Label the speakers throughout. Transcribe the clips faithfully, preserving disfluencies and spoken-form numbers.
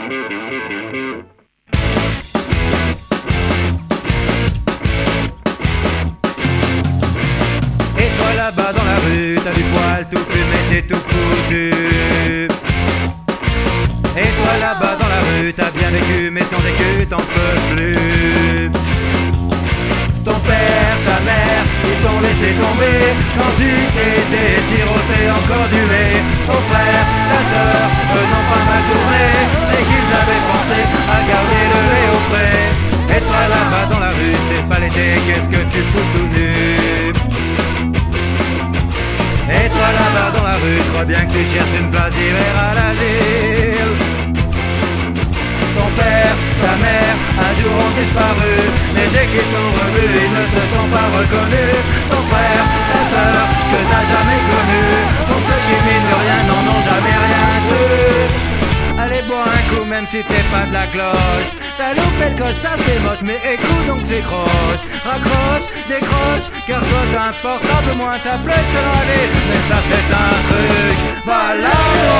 Speaker 1: Et toi là-bas dans la rue, t'as du poil tout fumé, t'es tout foutu. Et toi là-bas dans la rue, t'as bien vécu, mais sans vécu, t'en peux plus. Ton père, ta mère, ils t'ont laissé tomber quand tu étais siroté encore du lait. Ton frère, ta soeur, eux n'ont pas mal tourné, c'est qu'ils avaient pensé à garder le lait au frais. Et toi là-bas dans la rue, c'est pas l'été, qu'est-ce que tu fous tout nu? Et toi là-bas dans la rue, je crois bien que tu cherches une place d'hiver à l'asile. Ton père, ta mère, un jour ont disparu, mais dès qu'ils t'ont revu, ils ne se sont pas reconnus. Ton frère, ta soeur, que t'as jamais connu, pour ceux qui mine de rien n'en ont jamais rien su. Allez bois un coup même si t'es pas de la cloche. T'as loupé le coche, ça c'est moche, mais écoute donc c'est croche. Raccroche, décroche, car toi t'as un portable, moins ta plaie ça va aller. Mais ça c'est un truc, voilà.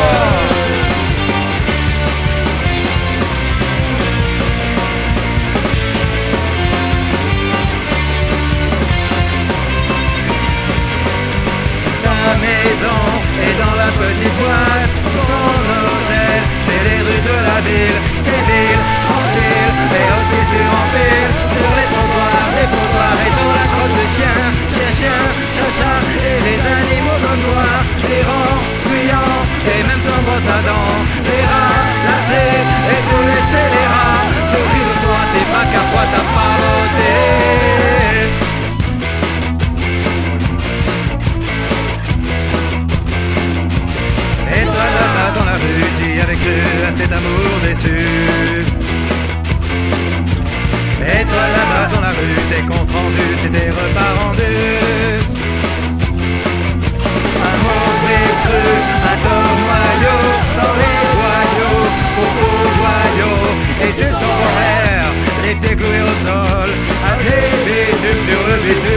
Speaker 1: Ta maison est dans la petite boîte, ton hôtel, c'est les rues de la ville, c'est ville, tranquille, et aussi tu empiles sur les trottoirs, les trottoirs et dans la crotte de chien, chien, chien, chat, chat, et les animaux jaunes noirs, les rangs, bruyants, et même sans brosse à dents, les rats, lassés, et tous les scélérats, souris de toi, t'es pas qu'à quoi t'as pas voté. Et toi là-bas dans la rue, t'y avais cru à cet amour déçu. Et toi là-bas dans la rue, tes comptes rendus, c'était repas rendu. Un mot cru, un tom noyau, dans les joyaux, pour beaux joyaux. Et juste ton horaire, les pieds cloués au sol, un pied bitume sur le bitume.